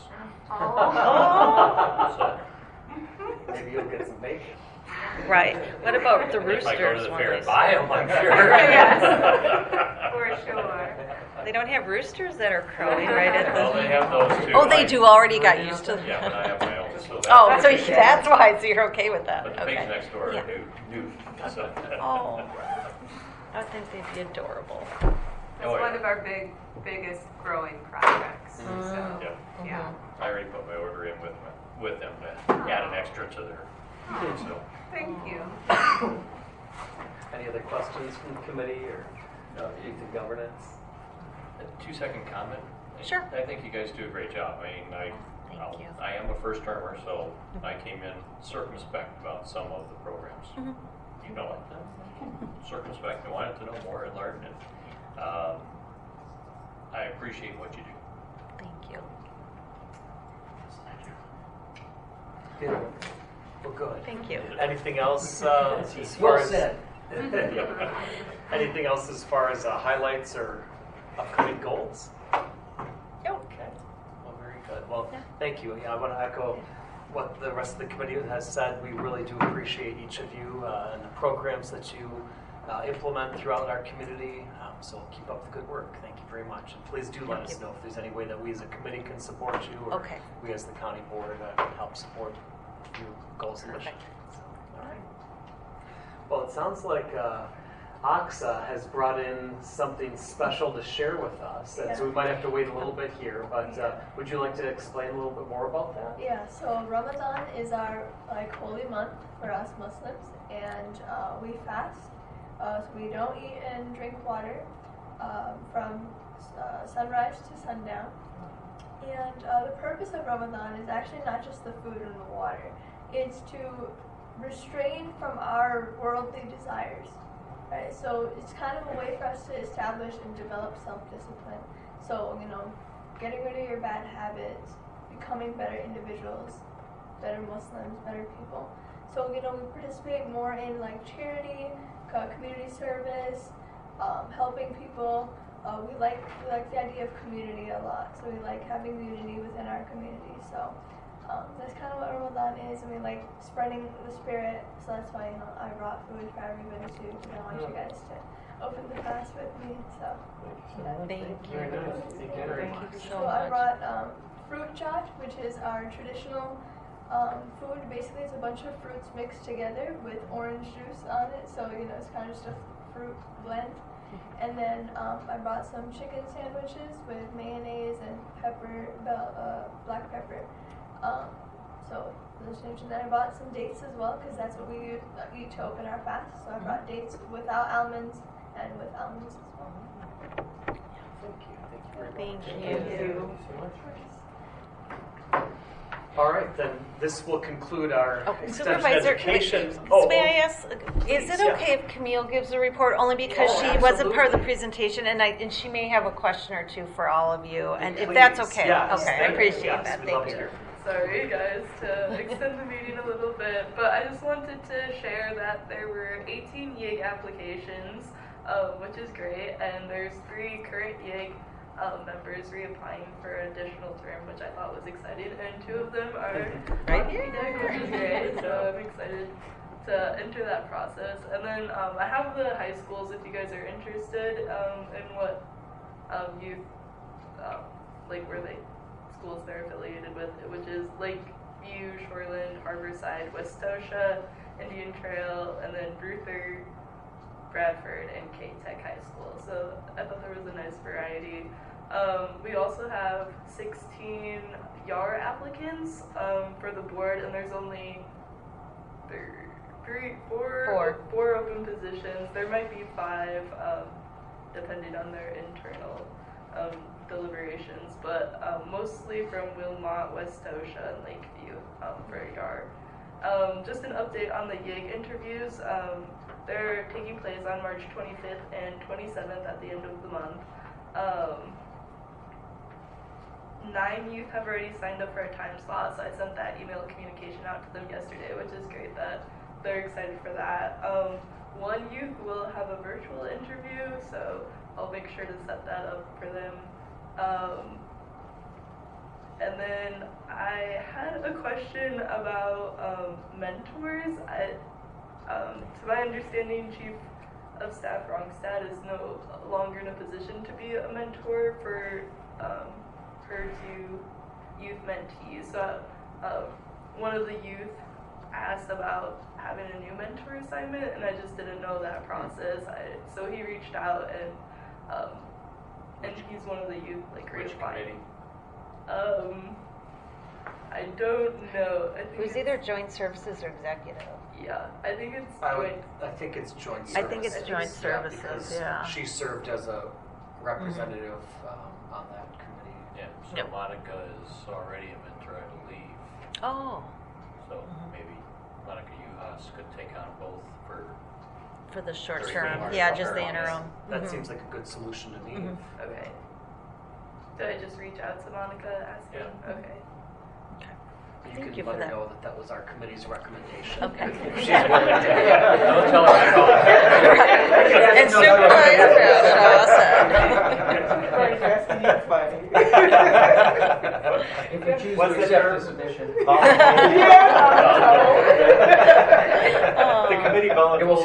S2: Oh.
S6: So
S8: Maybe you'll get some bacon.
S2: Right. What about the
S6: if
S2: roosters?
S6: I go to the
S2: when
S6: fair
S2: they-
S6: and buy them, I'm sure.
S5: Yes. For sure.
S2: They don't have roosters that are crowing right at the.
S6: Well, they have those too.
S2: Oh, they
S6: I-
S2: do. Already got used to.
S6: Yeah, but I have my own, so that's.
S2: Oh, so that's why. So you're okay with that?
S6: But the
S2: Okay.
S6: pigs next door
S2: Yeah.
S6: are new, new. So.
S2: Oh, I think they'd be adorable.
S5: That's
S6: Oh, yeah.
S5: one of our big, biggest growing projects.
S2: Mm.
S5: So,
S6: Yeah.
S5: yeah.
S6: I already put my order in with my, with them to add an extra to their. So.
S5: Thank you.
S8: Any other questions from the committee or uh, youth and governance?
S6: A two-second comment.
S2: Sure.
S6: I think you guys do a great job. I mean, I,
S2: Thank
S6: I'll-
S2: you.
S6: I am a first-termer, so I came in circumspect about some of the programs.
S2: Mhm.
S6: You know it. Circumspect. I wanted to know more and learn, and um, I appreciate what you do.
S2: Thank you.
S8: Good. Well, good.
S2: Thank you.
S1: Anything else uh, as far
S8: Well
S1: as
S8: said.
S1: Yep. Anything else as far as uh, highlights or upcoming goals?
S2: Nope.
S8: Okay. Well, very good. Well,
S2: Yeah.
S8: thank you. Yeah, I want to echo what the rest of the committee has said. We really do appreciate each of you uh, and the programs that you uh, implement throughout our community. Um, so keep up the good work. Thank you very much. And please do let
S2: Thank
S8: us
S2: you.
S8: know if there's any way that we as a committee can support you or
S2: Okay.
S8: we as the county board uh, can help support your goals and mission.
S2: Perfect.
S8: So, all right. Well, it sounds like uh, O X A has brought in something special to share with us, and so we might have to wait a little bit here. But uh, would you like to explain a little bit more about that?
S9: Yeah, so Ramadan is our like holy month for us Muslims, and uh, we fast. Uh, so we don't eat and drink water um, from uh, sunrise to sundown. And uh, the purpose of Ramadan is actually not just the food and the water. It's to restrain from our worldly desires. Right? So it's kind of a way for us to establish and develop self-discipline. So, you know, getting rid of your bad habits, becoming better individuals, better Muslims, better people. So, you know, we participate more in like charity, uh, community service, um, helping people. Uh, we like we like the idea of community a lot. So we like having unity within our community. So um, that's kind of what Ramadan is, and we like spreading the spirit. So that's why, you know, I brought food for everybody too, because I want you guys to open the fast with me. So yeah.
S2: Thank you.
S8: Very nice. Thank you very
S2: Thank
S8: much.
S2: you so
S9: So I
S2: much.
S9: brought um, fruit chaat, which is our traditional um, food. Basically, it's a bunch of fruits mixed together with orange juice on it. So, you know, it's kind of just a fruit blend. And then um, I brought some chicken sandwiches with mayonnaise and pepper, bell, uh, black pepper. Um, so those sandwiches. Then I bought some dates as well, because that's what we eat to open our fast. So I brought dates without almonds and with almonds as well.
S8: Thank you. Thank you very much.
S2: Thank you.
S8: so much. All right, then this will conclude our
S2: Oh,
S8: extension
S2: Supervisor,
S8: education.
S2: wait,
S8: Oh,
S2: may
S8: oh,
S2: I ask, is it
S8: yeah.
S2: okay if Camille gives a report? Only because
S8: Oh,
S2: she wasn't part of the
S8: absolutely.
S2: presentation, and I, and she may have a question or two for all of you, and if that's
S8: Please,
S2: okay.
S8: yes,
S2: Okay, I
S8: thank you.
S2: appreciate
S8: Yes,
S2: that,
S8: we'd love
S2: thank
S8: to
S2: you.
S8: hear from you.
S10: Sorry, guys, to extend the meeting a little bit, but I just wanted to share that there were eighteen Y I G applications, um, which is great, and there's three current Y I G um, members reapplying for an additional term, which I thought was exciting, and two of them are
S2: Right
S10: on
S2: here.
S10: P D E C, which is great, so I'm excited to enter that process. And then um, I have the high schools if you guys are interested um, in what um, youth, um, like where they schools they're affiliated with, which is Lakeview, Shoreland, Harborside, Westosha, Indian Trail, and then Ruther, Bradford, and K-Tech High School. So I thought there was a nice variety. Um, we also have sixteen Y A R applicants um, for the board, and there's only three, three, four,
S2: Four.
S10: four open positions. There might be five, um, depending on their internal um, deliberations, but um, mostly from Wilmot, Westosha, and Lakeview um, for Y A R. Um, just an update on the Y I G interviews. Um, they're taking place on March twenty-fifth and twenty-seventh at the end of the month. Um, nine youth have already signed up for a time slot, so I sent that email communication out to them yesterday, which is great that they're excited for that. Um, one youth will have a virtual interview, so I'll make sure to set that up for them. Um, and then I had a question about um, mentors. I, um, to my understanding, Chief of Staff Rongstad is no longer in a position to be a mentor for um, her two youth mentees. So um, one of the youth asked about having a new mentor assignment, and I just didn't know that process. I, so he reached out, and um, and he's one of the youth like
S6: Which
S10: reapplying.
S6: committee?
S10: Um, I don't know. I think
S2: It was
S10: it's-
S2: either joint services or executive.
S10: Yeah, I think it's
S8: I would,
S10: joint.
S8: I think it's joint
S2: I
S8: services.
S2: think it's joint services,
S8: because
S2: yeah.
S8: she served as a representative um, on that committee.
S6: Yeah, so
S2: Yep.
S6: Monica is already a mentor, I believe.
S2: Oh,
S6: So
S2: Mhm.
S6: maybe Monica Uhas could take on both for,
S2: for the short
S6: Three
S2: term,
S6: months.
S2: yeah, just the
S6: Short term.
S2: interim.
S8: That
S2: Mhm.
S8: seems like a good solution to me.
S2: Mhm.
S10: Okay. Did I just reach out to Monica asking?
S6: Yeah.
S10: Okay.
S8: You
S2: Thank
S8: could
S2: you
S8: let
S2: for
S8: her
S2: that.
S8: know that that was our committee's recommendation.
S2: Okay.
S8: If she's willing to.
S6: Don't tell her I called.
S2: And Supervisor Bradshaw,
S11: If you choose
S8: What's
S11: to
S8: the
S11: accept
S8: term?
S11: this submission.
S8: The committee volunteers.
S11: It will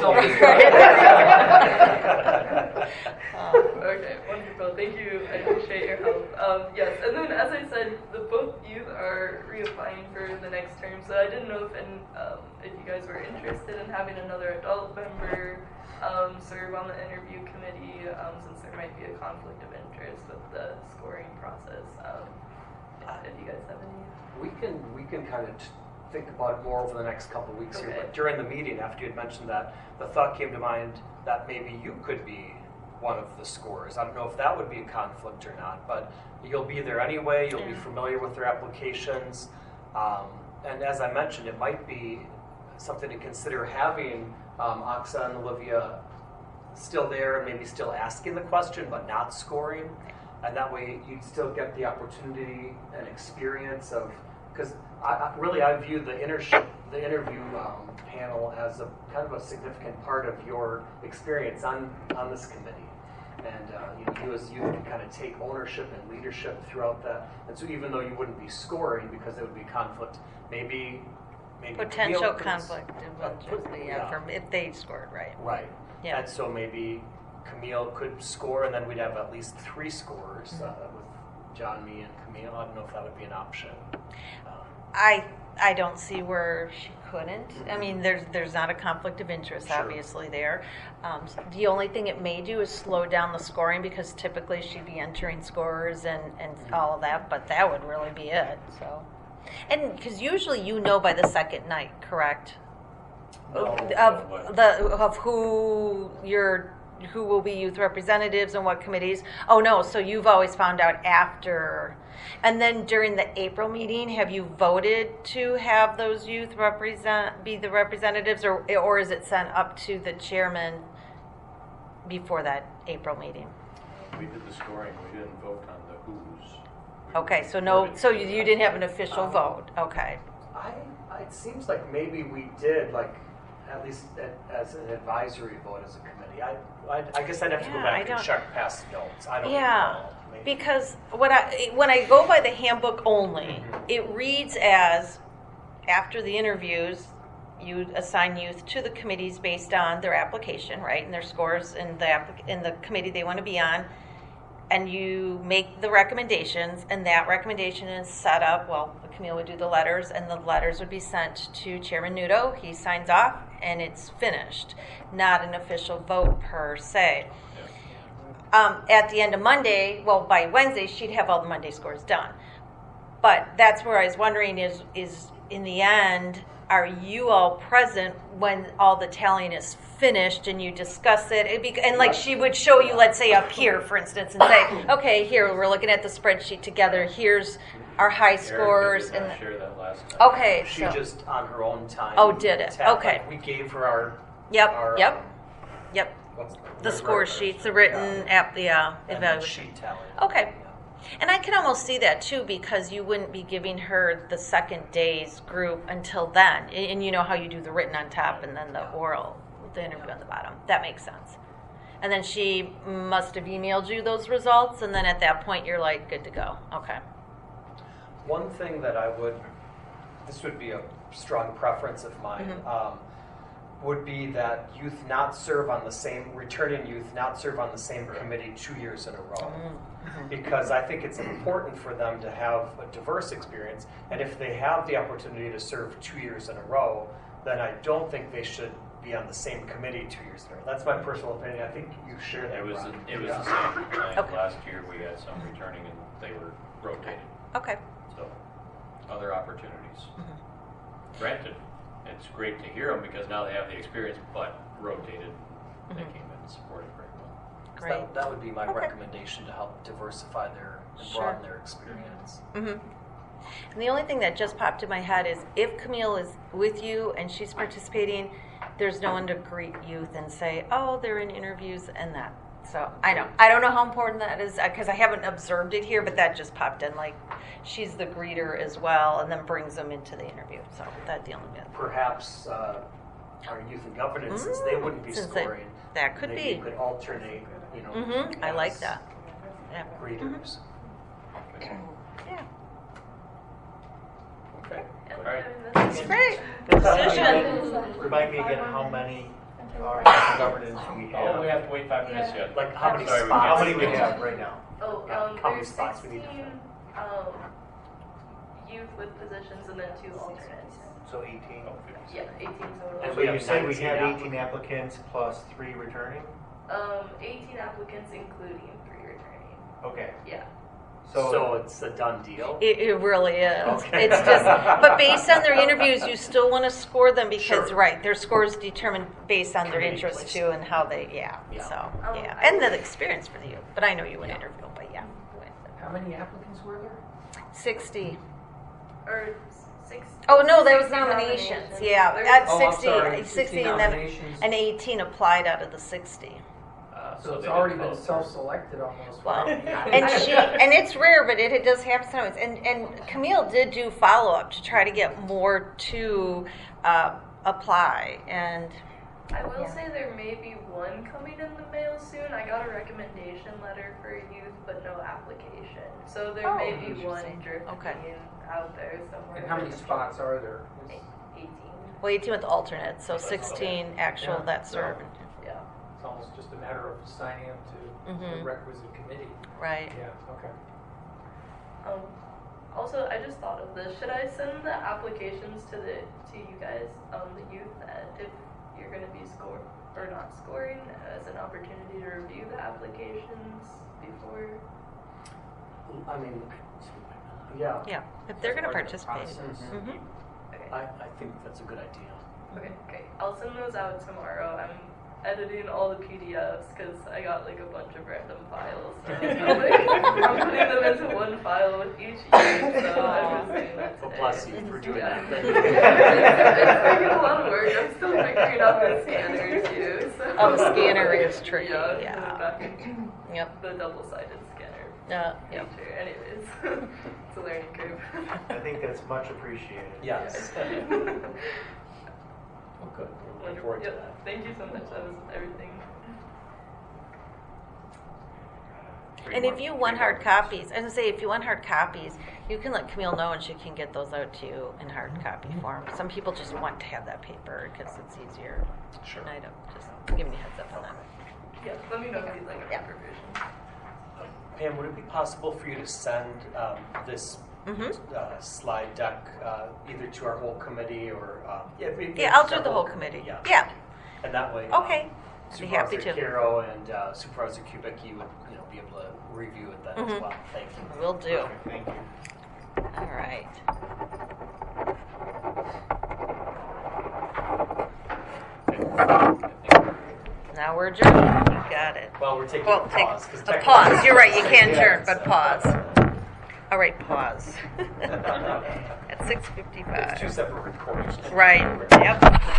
S10: Okay, wonderful. Thank you. I appreciate your help. Um, yes, and then as I said, the both youth are reapplying for the next term, so I didn't know if in, um, if you guys were interested in having another adult member um, serve on the interview committee, um, since there might be a conflict of interest with the scoring process. Um, if you guys have any.
S8: We can, we can kind of think about it more over the next couple of weeks here,
S10: Okay.
S8: but during the meeting, after you had mentioned that, the thought came to mind that maybe you could be one of the scorers. I don't know if that would be a conflict or not, but you'll be there anyway, you'll be
S2: Yeah.
S8: familiar with their applications, um, and as I mentioned, it might be something to consider having um, Aksa and Olivia still there and maybe still asking the question but not scoring, and that way you'd still get the opportunity and experience of, because I, I, really I view the intership, the interview um, panel as a kind of a significant part of your experience on, on this committee. And uh, you, you as you can kind of take ownership and leadership throughout that. And so even though you wouldn't be scoring because it would be conflict, maybe maybe
S2: potential
S8: Camille could-
S2: conflict of interest,
S8: uh,
S2: yeah, from if they scored right.
S8: Right.
S2: Yeah.
S8: And so maybe Camille could score, and then we'd have at least three scorers uh,
S2: Mm-hmm.
S8: with John, me, and Camille. I don't know if that would be an option. Um,
S2: I I don't see where she couldn't. I mean, there's there's not a conflict of interest,
S8: Sure.
S2: obviously there. Um, the only thing it may do is slow down the scoring because typically she'd be entering scores and and all of that, but that would really be it. So, and because usually you know by the second night, correct?
S8: No.
S2: Of
S6: What?
S2: the of who your who will be youth representatives and what committees. Oh no, so you've always found out after. And then during the April meeting, have you voted to have those youth represent, be the representatives, or, or is it sent up to the chairman before that April meeting?
S6: We did the scoring, we didn't vote on the who's.
S2: Okay, so no, so you, you didn't have an official vote, okay.
S1: I, it seems like maybe we did, like, at least at, as an advisory vote as a committee. I, I, I guess I'd have to go
S2: Yeah, I
S1: back
S2: don't-
S1: and check past notes. I don't
S2: Yeah,
S1: know. Maybe.
S2: because what I, when I go by the handbook only,
S1: Mhm.
S2: it reads as, after the interviews, you assign youth to the committees based on their application, right, and their scores in the, applic- in the committee they want to be on, and you make the recommendations, and that recommendation is set up, well, Camille would do the letters, and the letters would be sent to Chairman Nudo. He signs off, and it's finished. Not an official vote per se. Um, at the end of Monday, well, by Wednesday, she'd have all the Monday scores done. But that's where I was wondering is, is in the end, are you all present when all the tallying is finished and you discuss it? It'd be, and like she would show you, let's say up here, for instance, and say, okay, here, we're looking at the spreadsheet together. Here's our high scores.
S6: Erica did
S2: And
S6: not share that last time.
S2: okay,
S1: She
S2: so,
S1: just, on her own time.
S2: Oh, did it?
S1: tapped,
S2: Okay.
S1: like, we gave her our.
S2: yep,
S1: our,
S2: yep,
S1: um,
S2: yep.
S1: what's
S2: The score sheets, the written app, the uh,
S1: and then
S2: evaluation.
S1: sheet tally.
S2: Okay. And I can almost see that too, because you wouldn't be giving her the second day's group until then. And and you know how you do the written on top and then the oral, the interview on the bottom. That makes sense. And then she must have emailed you those results, and then at that point you're like, good to go. Okay.
S1: One thing that I would, this would be a strong preference of mine,
S2: Mhm.
S1: um, would be that youth not serve on the same, returning youth not serve on the same committee two years in a row.
S2: Mm-hmm.
S1: Because I think it's important for them to have a diverse experience, and if they have the opportunity to serve two years in a row, then I don't think they should be on the same committee two years in a row. That's my personal opinion. I think you share that.
S6: It was,
S1: Ron.
S6: it was
S1: Yeah.
S6: the same. I think
S2: Okay.
S6: last year we had some returning and they were rotated,
S2: Okay.
S6: so other opportunities.
S2: Mhm.
S6: Granted, it's great to hear them because now they have the experience, but rotated, they
S2: Mhm.
S6: came in and supported very well.
S1: So
S2: Great.
S1: That, that would be my
S2: Okay.
S1: recommendation to help diversify their and
S2: Sure.
S1: broaden their experience.
S2: Mm-hmm. And the only thing that just popped in my head is if Camille is with you and she's participating, there's no one to greet youth and say, oh, they're in interviews and that. So I know. I don't know how important that is because I haven't observed it here, but that just popped in. Like she's the greeter as well and then brings them into the interview. So that's the only bit.
S1: Perhaps uh, our youth and governance, since they wouldn't be
S2: Since they-
S1: scoring,
S2: that could
S1: maybe
S2: be.
S1: you could alternate, you know.
S2: Mm-hmm. I like
S1: as
S2: that. Yeah.
S1: Greeters.
S2: Yeah.
S6: Okay,
S3: Yeah,
S6: all right.
S3: I mean, that's
S2: Great.
S9: Decision.
S11: Remind me again how many are in governance we
S6: Oh, we
S11: have.
S6: have to wait five minutes yet.
S1: Like how many
S6: Sorry, we
S1: spots?
S11: How many we have right now?
S10: Oh,
S1: Yeah,
S10: um,
S1: how many
S10: there's
S1: spots we need to
S10: sixteen, um, youth with positions and then two alternates.
S11: So eighteen.
S6: Oh, fifty.
S10: Yeah, eighteen total.
S1: And
S11: So
S1: we
S11: you
S1: have
S11: said we
S1: nineteen
S11: had
S1: applicants.
S11: eighteen applicants plus three returning?
S10: Um, eighteen applicants including three returning.
S11: Okay,
S10: Yeah.
S1: So,
S11: so,
S1: it's a done deal.
S2: It, it really is.
S1: Okay.
S2: It's just, but based on their interviews, you still want to score them because,
S1: Sure.
S2: right, their scores determined based on their
S1: Committee
S2: interests
S1: place.
S2: too and how they, yeah.
S1: Yeah.
S2: So,
S10: Um,
S2: yeah,
S10: I-
S2: and the experience for you. But I know you would interview, but yeah,
S12: How many applicants were there?
S2: sixty.
S10: Or six.
S2: Oh no, there was
S10: sixty
S2: nominations.
S10: nominations.
S2: Yeah,
S10: There's-
S2: at
S12: Oh, I'm
S2: sixty,
S12: sorry,
S2: sixty, and then
S12: nominations.
S2: and eighteen applied out of the sixty.
S6: Uh,
S12: So it's
S6: they
S12: already
S6: did
S12: been
S6: both.
S12: self-selected almost.
S2: Well,
S12: right?
S2: and she and it's rare, but it, it does happen sometimes. And and Camille did do follow up to try to get more to uh, apply. And
S10: I will
S2: Yeah.
S10: say there may be one coming in the mail soon. I got a recommendation letter for youth, but no application. So there
S2: Oh,
S10: may be one
S2: interesting.
S10: drifting
S2: Okay.
S10: out there somewhere.
S12: And how many spots are there?
S10: eighteen.
S2: well, eighteen with alternates, so sixteen actual
S12: Yeah.
S2: that serve.
S10: Yeah.
S12: It's almost just a matter of signing up to the
S2: Mhm.
S12: requisite committee.
S2: Right.
S12: Yeah, okay.
S10: Um, also, I just thought of this. Should I send the applications to the to you guys, um, the youth, uh, if you're going to be score or not scoring, as an opportunity to review the applications before?
S1: I mean, yeah,
S2: Yeah, if they're going to
S1: Part of the
S2: participate.
S1: process.
S2: Mhm.
S10: Okay.
S1: I, I think that's a good idea.
S10: Okay, great. I'll send those out tomorrow. I'm editing all the P D Fs because I got like a bunch of random files. So I'm, like, I'm putting them into one file uh, with each year, so I'm just doing that
S8: Well,
S10: today.
S8: bless you for doing
S10: Yeah.
S8: that.
S10: It's taking a lot of work. I'm still figuring out the scanner too. So.
S2: Oh, the scanner is tricky,
S10: Yeah.
S2: yeah.
S10: The,
S2: Yep.
S10: the double-sided scanner.
S2: Uh, yep.
S10: Feature. Anyways, it's a learning curve.
S11: I think that's much appreciated.
S8: Yes. Well, good. We're looking forward to
S10: Yep.
S8: that.
S10: Thank you so much. That was everything.
S2: And if you want hard copies, as I say, if you want hard copies, you can let Camille know and she can get those out to you in hard copy form. Some people just want to have that paper because it's easier.
S8: Sure.
S2: I don't, just giving you a heads up on that.
S10: Yeah, let me know if you'd like a
S2: Yeah.
S10: paper version.
S8: Pam, would it be possible for you to send um, this
S2: Mhm.
S8: uh, slide deck uh, either to our whole committee or uh, yeah, maybe
S2: Yeah, I'll
S8: just
S2: do
S8: our
S2: the whole committee.
S8: Yeah.
S2: Yeah.
S8: And that way, um,
S2: Okay. Be happy
S8: Supervisor
S2: to.
S8: Caro and uh, Supervisor Kubicki would you know be able to review it then
S2: Mhm.
S8: as well. Thank you.
S2: Will do.
S11: Thank you.
S2: All right. Now we're adjourned. You got it.
S8: Well, we're taking
S2: Well,
S8: a
S2: take
S8: pause. 'cause
S2: a
S8: technically
S2: pause. You're right. You
S8: it's
S2: can't
S8: yeah,
S2: adjourn, but
S8: so-
S2: pause. All right, pause. At six fifty-five.
S8: It's two separate recordings.
S2: Right. Yep.